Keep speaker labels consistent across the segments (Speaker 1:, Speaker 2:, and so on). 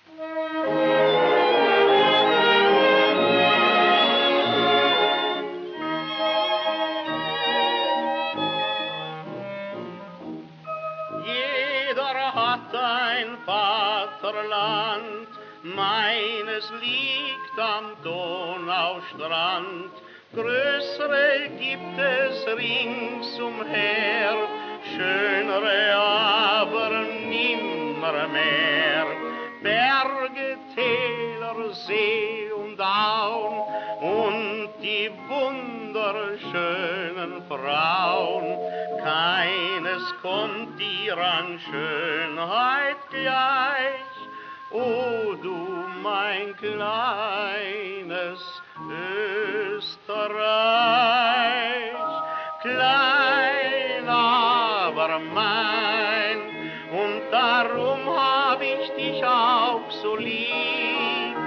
Speaker 1: Jeder hat ein Vaterland, meines liegt am Donaustrand. Größere gibt es ringsumher, schönere aber nimmermehr. Berge, Täler, See und Auen und die wunderschönen Frauen. Keines kommt dir an Schönheit gleich, o du mein kleines Österreich. Klein, aber mein, und darum hab ich dich auch so lieb.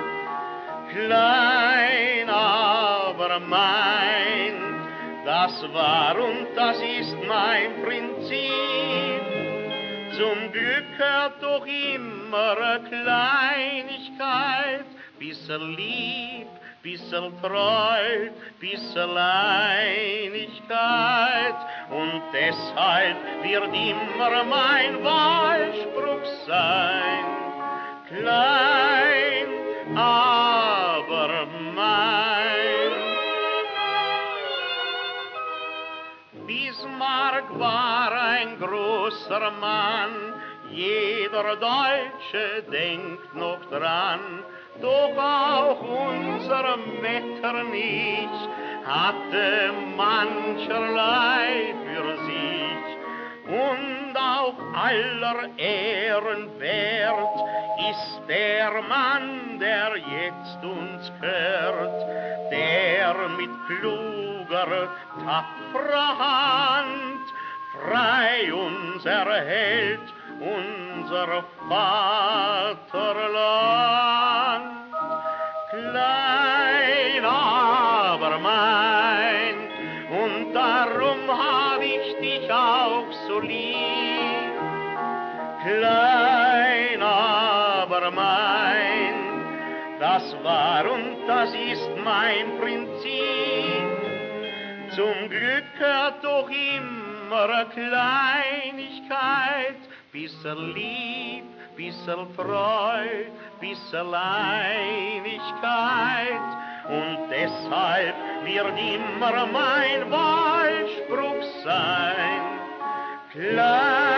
Speaker 1: Klein, aber mein, das war und das ist mein Prinzip. Zum Glück gehört doch immer eine Kleinigkeit, bissel lieb, bissel treu, bissel Einigkeit. Und deshalb wird immer mein Wahlspruch sein: klein, aber mein. Bismarck war ein großer Mann, jeder Deutsche denkt noch dran. Doch auch unser Metternich hatte mancherlei für sich. Und auch aller Ehren wert ist der Mann, der jetzt uns gehört, der mit kluger, tapferer Hand frei uns erhält, unser Vaterland. Klein, aber mein, und darum hab ich dich auch so lieb. Klein, aber mein, das war und das ist mein Prinzip. Zum Glück gehört doch immer eine Kleinigkeit, bissel lieb, bissel treu, bissel Einigkeit. Und deshalb wird immer mein Wahlspruch sein: klein,